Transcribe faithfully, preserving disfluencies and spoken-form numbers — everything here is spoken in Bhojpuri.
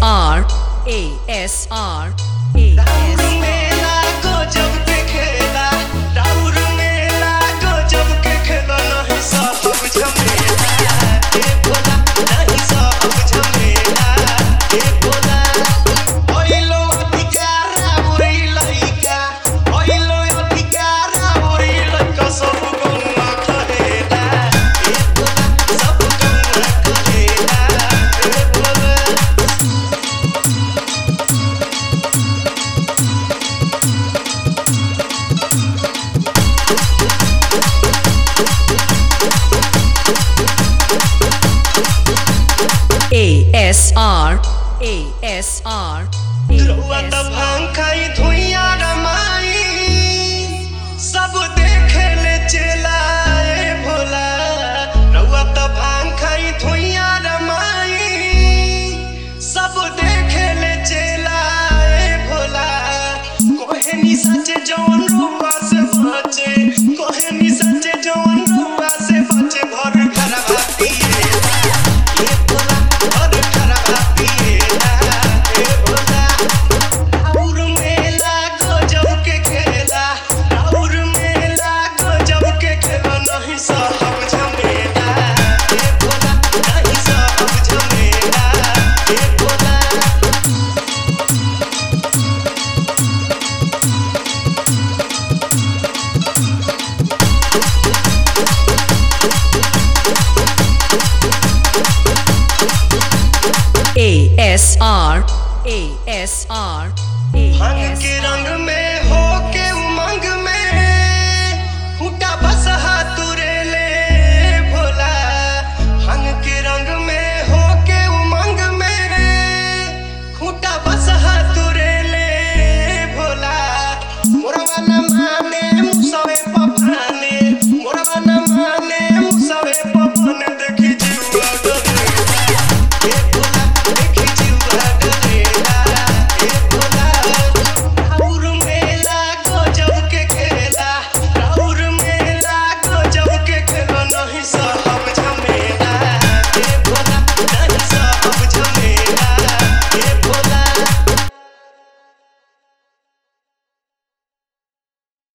R A S R A S मेला गजब के खेला राउर मेला गजब के खेला नहीं सब झमेला ए भोला नहीं सब झमेला ए भोला ओइलो अधिकार राउरी लइका ओइलो अधिकार राउरी लइका सब गौवा कहेला ए भोला सब गौवा कहेला ए Bhola A S R A S R रउआ त भांग खाई धुइया रमाई सब देखे ले चला ए भोला रउआ त भांग खाई धुइया रमाई सब देखे ले चला ए भोला कोहे नी सच्चे जवन रुआ से बचे कोहे नी सच्चे जवन रुआ से बचे भर घरवा पिएला ए भोला भर घरवा पिएला ए भोला राउर मेला गजब के खेला राउर मेला गजब के खेला नहीं सब झमेला ए भोला नहीं सब झमेला ए Bhola A S R A S R A भांग S के R रंग में हो